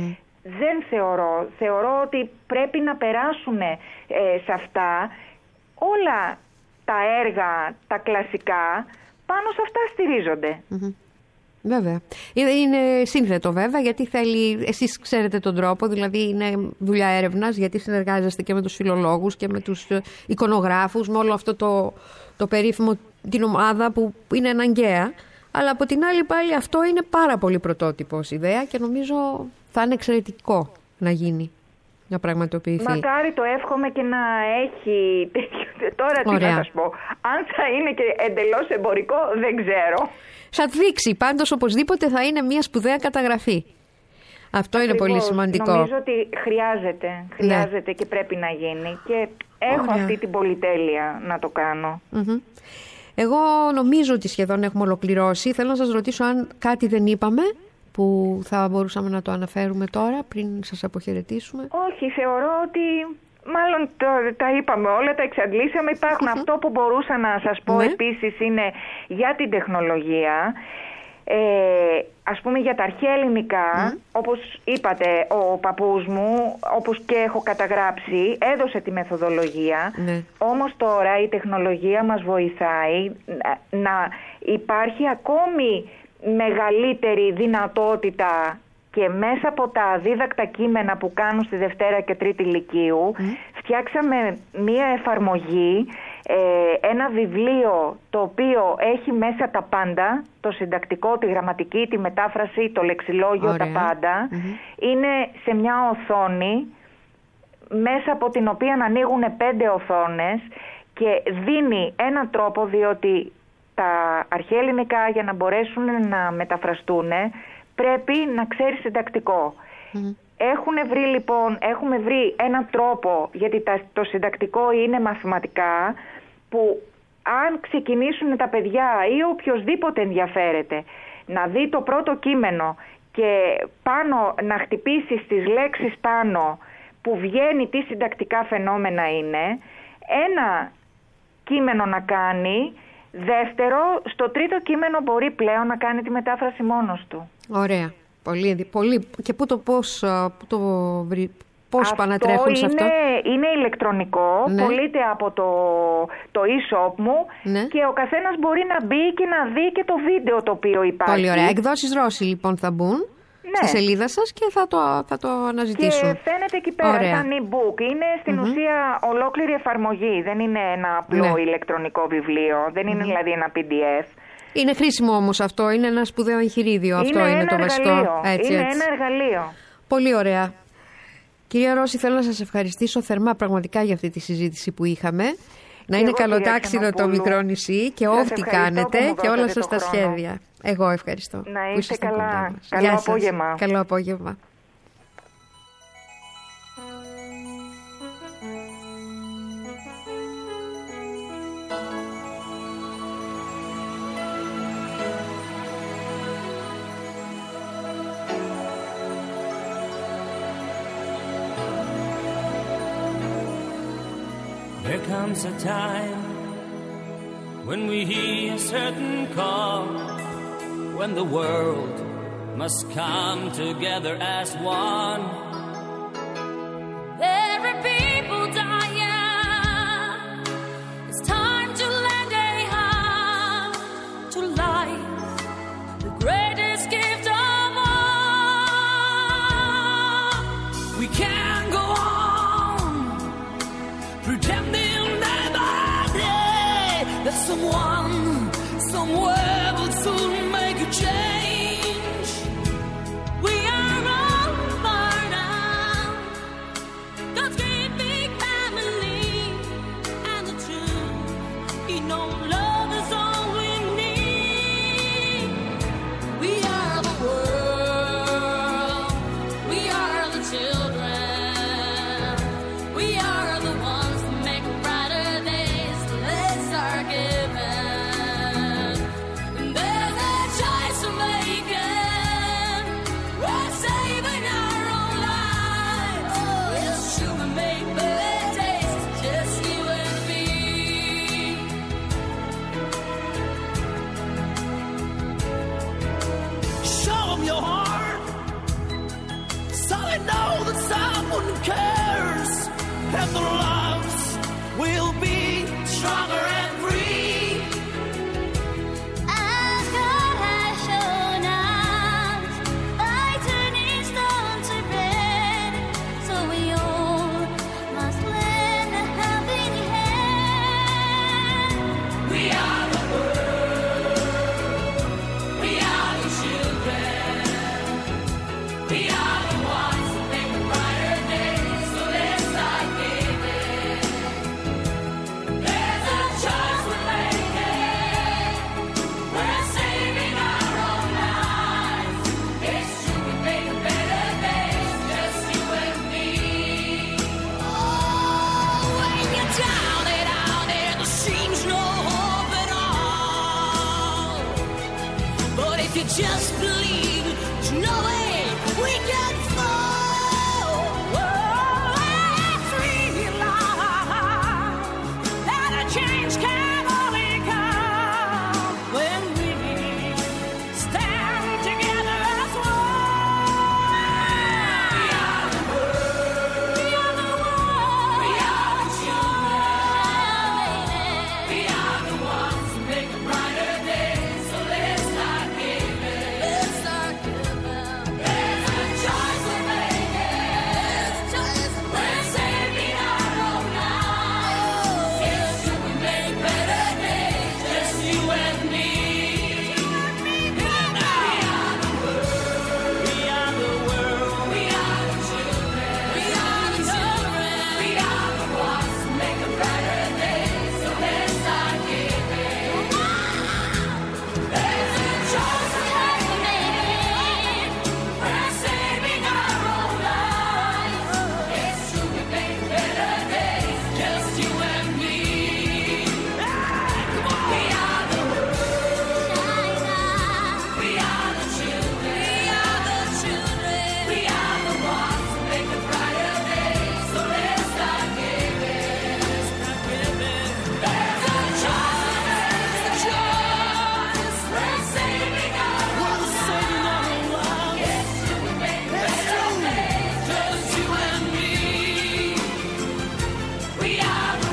δεν θεωρώ. Θεωρώ ότι πρέπει να περάσουν σε αυτά όλα τα έργα, τα κλασικά, πάνω σε αυτά στηρίζονται. Βέβαια. Είναι σύνθετο βέβαια, γιατί θέλει, εσείς ξέρετε τον τρόπο, δηλαδή είναι δουλειά έρευνας, γιατί συνεργάζεστε και με τους φιλολόγους και με τους εικονογράφους, με όλο αυτό το περίφημο, την ομάδα που είναι αναγκαία. Αλλά από την άλλη πάλι αυτό είναι πάρα πολύ πρωτότυπο ως ιδέα και νομίζω θα είναι εξαιρετικό να γίνει, να πραγματοποιηθεί. Μακάρι, το εύχομαι και να έχει. Τώρα τι θα σας πω. Αν θα είναι και εντελώς εμπορικό δεν ξέρω. Θα δείξει. Πάντως οπωσδήποτε θα είναι μια σπουδαία καταγραφή. Αυτό είναι πολύ σημαντικό. Νομίζω ότι χρειάζεται και πρέπει να γίνει. Και έχω αυτή την πολυτέλεια να το κάνω. Εγώ νομίζω ότι σχεδόν έχουμε ολοκληρώσει. Θέλω να σας ρωτήσω αν κάτι δεν είπαμε που θα μπορούσαμε να το αναφέρουμε τώρα πριν σας αποχαιρετήσουμε. Όχι, θεωρώ ότι μάλλον τα είπαμε όλα, τα εξαντλήσαμε. Υπάρχουν αυτό που μπορούσα να σας πω επίσης είναι για την τεχνολογία. Ας πούμε για τα αρχαία ελληνικά, όπως είπατε, ο παππούς μου, όπως και έχω καταγράψει, έδωσε τη μεθοδολογία. Όμως τώρα η τεχνολογία μας βοηθάει να υπάρχει ακόμη μεγαλύτερη δυνατότητα και μέσα από τα αδίδακτα κείμενα που κάνουν στη Δευτέρα και Τρίτη Λυκείου φτιάξαμε μία εφαρμογή, ένα βιβλίο το οποίο έχει μέσα τα πάντα, το συντακτικό, τη γραμματική, τη μετάφραση, το λεξιλόγιο, τα πάντα. Είναι σε μια οθόνη μέσα από την οποία ανοίγουν 5 οθόνες και δίνει έναν τρόπο, διότι τα αρχαία ελληνικά για να μπορέσουν να μεταφραστούν πρέπει να ξέρει συντακτικό. Έχουμε βρει έναν τρόπο, γιατί το συντακτικό είναι μαθηματικά, που αν ξεκινήσουν τα παιδιά ή οποιοσδήποτε ενδιαφέρεται να δει το πρώτο κείμενο και πάνω να χτυπήσει τις λέξεις πάνω που βγαίνει τι συντακτικά φαινόμενα είναι, ένα κείμενο να κάνει, δεύτερο, στο τρίτο κείμενο μπορεί πλέον να κάνει τη μετάφραση μόνος του. Ωραία. Πολύ. Και πώς πανατρέχουν σε αυτό? Είναι ηλεκτρονικό, πωλείται από το e-shop μου και ο καθένας μπορεί να μπει και να δει και το βίντεο το οποίο υπάρχει. Πολύ ωραία. Εκδόσεις Ρώση λοιπόν θα μπουν στη σελίδα σας και θα το αναζητήσουν. Και φαίνεται εκεί πέρα σαν e-book. Είναι στην ουσία ολόκληρη εφαρμογή. Δεν είναι ένα απλό ηλεκτρονικό βιβλίο. Δεν είναι δηλαδή ένα PDF. Είναι χρήσιμο όμως αυτό. Είναι ένα σπουδαίο εγχειρίδιο. Αυτό είναι το βασικό. Είναι ένα εργαλείο. Πολύ ωραία. Κυρία Ρώση, θέλω να σας ευχαριστήσω θερμά πραγματικά για αυτή τη συζήτηση που είχαμε. Να είναι καλοτάξινο το μικρό νησί και ό,τι κάνετε και όλα σας τα σχέδια. Εγώ ευχαριστώ. Να είστε καλά. Καλό απόγευμα. Καλό απόγευμα. There comes a time when we hear a certain call, when the world must come together as one. There are people dying. It's time to lend a hand to life, the greatest gift of all. We can't go on pretending day by day that someone somewhere will soon make a change. We are all burned out, God's great big family, and the truth, you know, love is all we need. one cares, and the loves will be stronger and free. As God has shown us by turning stone to bread, so we all must lend a helping hand. We are the world, we are the children, we are the ones who make a brighter day, so let's start giving. There's a choice we're making, we're saving our own lives. It's true, we make a better day, just you and me. Oh, when you're down and out and there seems no hope at all, but if you just believe, there's no way we can fall. Let's realize that a change can only come when we stand together as one. We are the world, we are the world, we are the children, we are the ones who make a brighter day, so let's start giving. Let's start giving. There's a choice we're making, we're saving our own lives. It's true, we make better days, just you and me. We are the world, we are the world, we are the children, we are the children, we are the ones who make a brighter day, so let's start giving. There's a choice we're making, we're saving our own lives. It's true, we make better days, just you and me. Come on. We are the world, we are the children, we are the ones who make a brighter day, so let's start giving. There's a choice, we're saving our own lives. It's true, we make better days, just you and me. We are the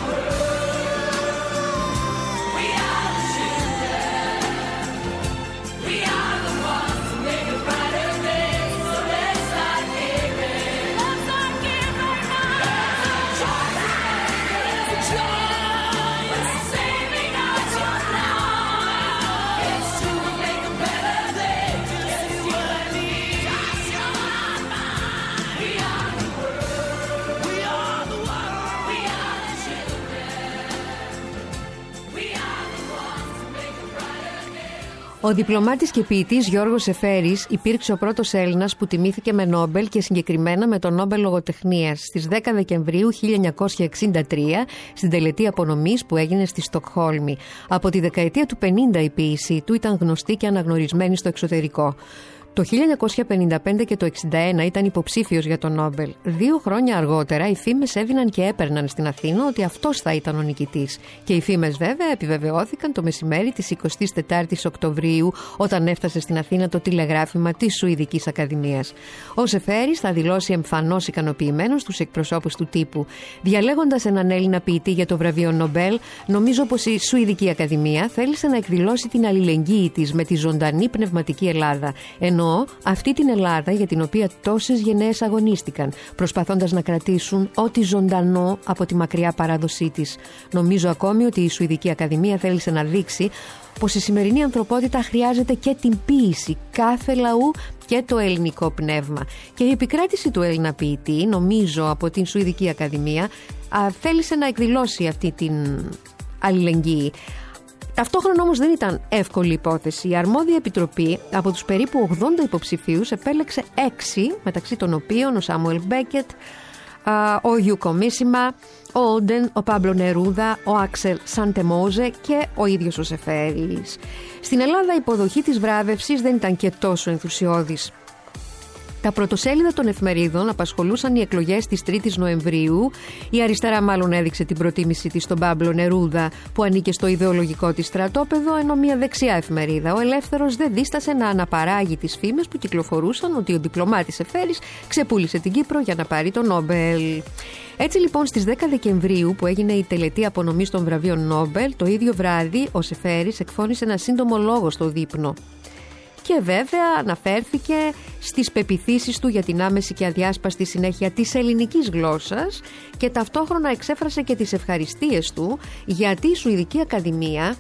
world, we are the children, we are the ones who make a brighter day, so let's start giving. Let's start giving now. There's a choice, we're saving our own lives. It's true, we make a better day, just you and me. We are the world, we are the world, we are the children, we are the ones who make a brighter day. Ο διπλωμάτης και ποιητής Γιώργος Σεφέρης υπήρξε ο πρώτος Έλληνας που τιμήθηκε με Νόμπελ και συγκεκριμένα με το Νόμπελ Λογοτεχνίας στις 10 Δεκεμβρίου 1963 στην τελετή απονομής που έγινε στη Στοκχόλμη. Από τη δεκαετία του 50 η ποίησή του ήταν γνωστή και αναγνωρισμένη στο εξωτερικό. Το 1955 και το 1961 ήταν υποψήφιος για τον Νόμπελ. 2 χρόνια αργότερα οι φήμες έδιναν και έπαιρναν στην Αθήνα ότι αυτός θα ήταν ο νικητής. Και οι φήμες βέβαια επιβεβαιώθηκαν το μεσημέρι της 24ης Οκτωβρίου όταν έφτασε στην Αθήνα το τηλεγράφημα της Σουηδικής Ακαδημίας. Ο Σεφέρης θα δηλώσει εμφανώς ικανοποιημένος στους εκπροσώπους του τύπου. Διαλέγοντας έναν Έλληνα ποιητή για το βραβείο Νομπέλ, νομίζω πως η Σουηδική Ακαδημία θέλησε να εκδηλώσει την αλληλεγγύη της με τη ζωντανή πνευματική Ελλάδα. Εννοώ αυτή την Ελλάδα για την οποία τόσες γενναίες αγωνίστηκαν, προσπαθώντας να κρατήσουν ό,τι ζωντανό από τη μακριά παράδοσή της. Νομίζω ακόμη ότι η Σουηδική Ακαδημία θέλησε να δείξει πως η σημερινή ανθρωπότητα χρειάζεται και την ποίηση κάθε λαού και το ελληνικό πνεύμα. Και η επικράτηση του Έλληνα ποιητή, νομίζω από την Σουηδική Ακαδημία, θέλησε να εκδηλώσει αυτή την αλληλεγγύη. Ταυτόχρονα όμως δεν ήταν εύκολη υπόθεση. Η αρμόδια επιτροπή από τους περίπου 80 υποψηφίους επέλεξε 6, μεταξύ των οποίων ο Σάμουελ Μπέκετ, ο Γιούκο Μίσιμα, ο Όντεν, ο Πάμπλο Νερούδα, ο Άξελ Σαντεμόζε και ο ίδιος ο Σεφέρης. Στην Ελλάδα η υποδοχή της βράβευσης δεν ήταν και τόσο ενθουσιώδης. Τα πρωτοσέλιδα των εφημερίδων απασχολούσαν οι εκλογές της 3ης Νοεμβρίου. Η αριστερά μάλλον έδειξε την προτίμηση της στον Πάμπλο Νερούδα, που ανήκε στο ιδεολογικό της στρατόπεδο, ενώ μια δεξιά εφημερίδα, ο Ελεύθερος, δεν δίστασε να αναπαράγει τις φήμες που κυκλοφορούσαν ότι ο διπλωμάτης Σεφέρης ξεπούλησε την Κύπρο για να πάρει το Νόμπελ. Έτσι λοιπόν στις 10 Δεκεμβρίου, που έγινε η τελετή απονομής των βραβείων Νόμπελ, το ίδιο βράδυ ο Σεφέρης εκφώνησε ένα σύντομο λόγο στο δείπνο. Και βέβαια αναφέρθηκε στις πεποιθήσεις του για την άμεση και αδιάσπαστη συνέχεια της ελληνικής γλώσσας και ταυτόχρονα εξέφρασε και τις ευχαριστίες του γιατί η Σουηδική Ακαδημία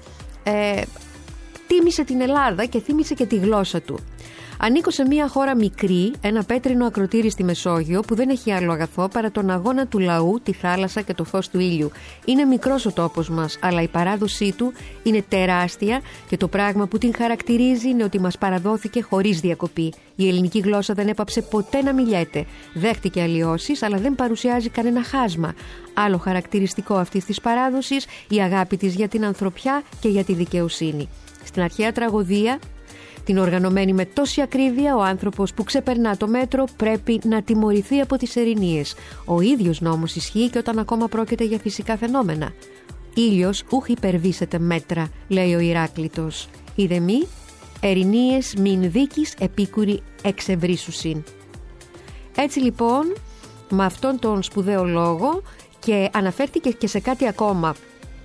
τίμησε την Ελλάδα και θύμισε και τη γλώσσα του. Ανήκω σε μια χώρα μικρή, ένα πέτρινο ακροτήρι στη Μεσόγειο που δεν έχει άλλο αγαθό παρά τον αγώνα του λαού, τη θάλασσα και το φως του ήλιου. Είναι μικρός ο τόπος μας, αλλά η παράδοσή του είναι τεράστια και το πράγμα που την χαρακτηρίζει είναι ότι μας παραδόθηκε χωρίς διακοπή. Η ελληνική γλώσσα δεν έπαψε ποτέ να μιλιέται. Δέχτηκε αλλοιώσεις, αλλά δεν παρουσιάζει κανένα χάσμα. Άλλο χαρακτηριστικό αυτής της παράδοσης, η αγάπη της για την ανθρωπιά και για τη δικαιοσύνη. Στην αρχαία τραγωδία, την οργανωμένη με τόση ακρίβεια, ο άνθρωπος που ξεπερνά το μέτρο πρέπει να τιμωρηθεί από τις ερηνίες. Ο ίδιος νόμος ισχύει και όταν ακόμα πρόκειται για φυσικά φαινόμενα. Ήλιος ούχ υπερβήσεται μέτρα, λέει ο Ηράκλητος. Είδε μη, ερηνίες μην δίκης επίκουροι εξευρίσουσιν. Έτσι λοιπόν, με αυτόν τον σπουδαίο λόγο, και αναφέρθηκε και σε κάτι ακόμα.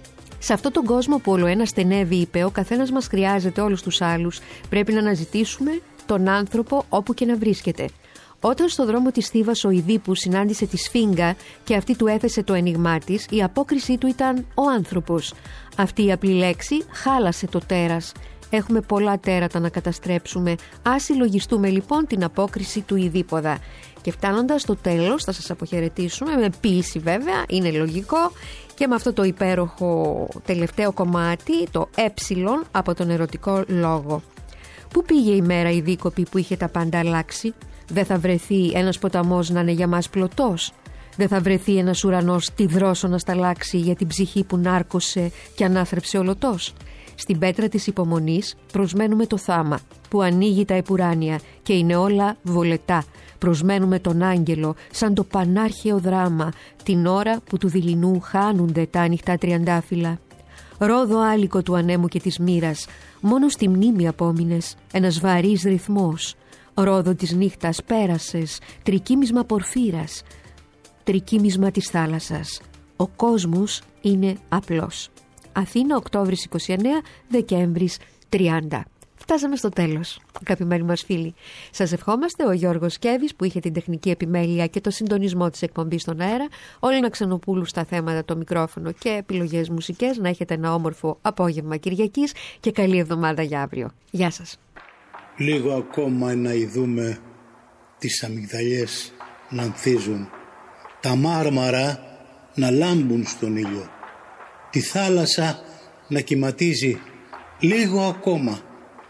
Σε αυτόν τον κόσμο που ολοένα στενεύει, είπε, ο καθένας μας χρειάζεται όλους τους άλλους. Πρέπει να αναζητήσουμε τον άνθρωπο όπου και να βρίσκεται. Όταν στο δρόμο της Θήβας ο Ιδίππους συνάντησε τη Σφίγγα και αυτή του έθεσε το ένιγμά της, η απόκρισή του ήταν ο άνθρωπος. Αυτή η απλή λέξη χάλασε το τέρας. Έχουμε πολλά τέρατα να καταστρέψουμε. Ας συλλογιστούμε λοιπόν την απόκριση του Ιδίπποδα. Και φτάνοντας στο τέλος θα σας αποχαιρετήσουμε με ποίηση βέβαια, είναι λογικό, και με αυτό το υπέροχο τελευταίο κομμάτι, το από τον ερωτικό λόγο. Πού πήγε η μέρα η δίκοπη που είχε τα πάντα αλλάξει? Δεν θα βρεθεί ένας ποταμός να είναι για μας πλωτός? Δεν θα βρεθεί ένας ουρανός τη δρόσο να σταλάξει για την ψυχή που νάρκωσε και ανάθρεψε ολωτός? Στην πέτρα της υπομονής προσμένουμε το θάμα που ανοίγει τα επουράνια και είναι όλα βολετά. Προσμένουμε τον άγγελο σαν το πανάρχαιο δράμα την ώρα που του δειλινού χάνουνται τα ανοιχτά τριαντάφυλλα. Ρόδο άλικο του ανέμου και της μοίρας, μόνο στη μνήμη απόμεινες, ένας βαρύς ρυθμός. Ρόδο της νύχτας πέρασες, τρικύμισμα πορφύρας, τρικύμισμα της θάλασσας. Ο κόσμος είναι απλός. Αθήνα, Οκτώβρης 29, Δεκέμβρης 30. Φτάσαμε στο τέλος, αγαπημένοι μας φίλοι. Σας ευχόμαστε, ο Γιώργος Σκέβης που είχε την τεχνική επιμέλεια και το συντονισμό της εκπομπής στον αέρα, όλοι να Ξενοπούλου στα θέματα, το μικρόφωνο και επιλογές μουσικές, να έχετε ένα όμορφο απόγευμα Κυριακής και καλή εβδομάδα για αύριο. Γεια σας. Λίγο ακόμα να ειδούμε τις αμυγδαλιές να ανθίζουν, τα μάρμαρα να λάμπουν στον ήλιο, τη θάλασσα να κυματίζει. Λίγο ακόμα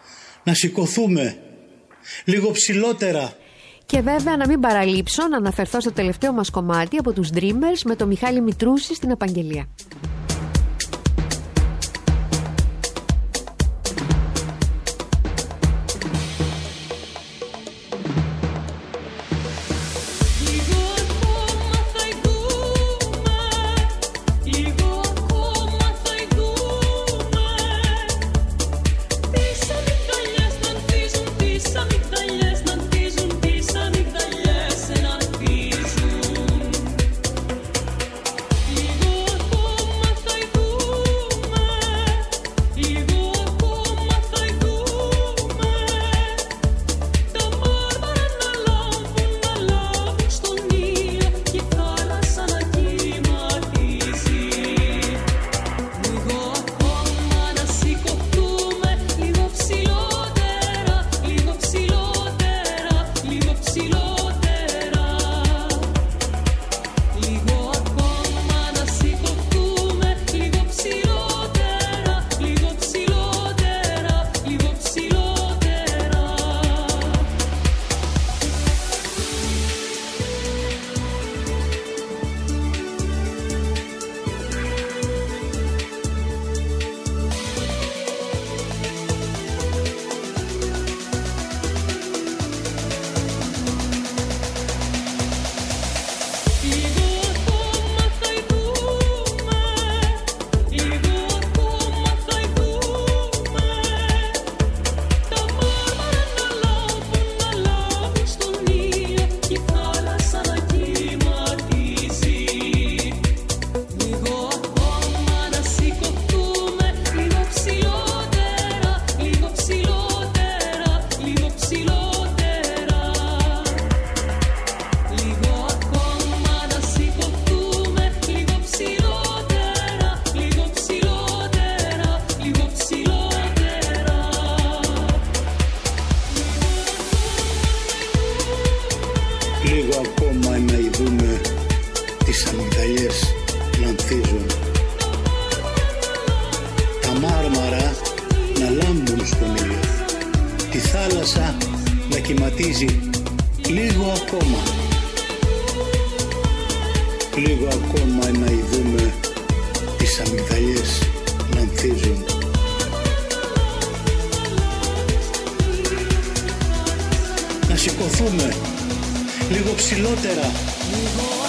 να σηκωθούμε λίγο ψηλότερα. Και βέβαια να μην παραλείψω να αναφερθώ στο τελευταίο μας κομμάτι από τους Dreamers με τον Μιχάλη Μητρούση στην Απαγγελία. Λίγο ακόμα Λίγο ακόμα να ειδούμε τις αμυγδαλιές να ανθίζουν, τα μάρμαρα να λάμπουν στον ήλιο, τη θάλασσα να κυματίζει λίγο ακόμα. Λίγο ακόμα να ειδούμε τις αμυγδαλιές να ανθίζουν. Να σηκωθούμε λίγο ψηλότερα,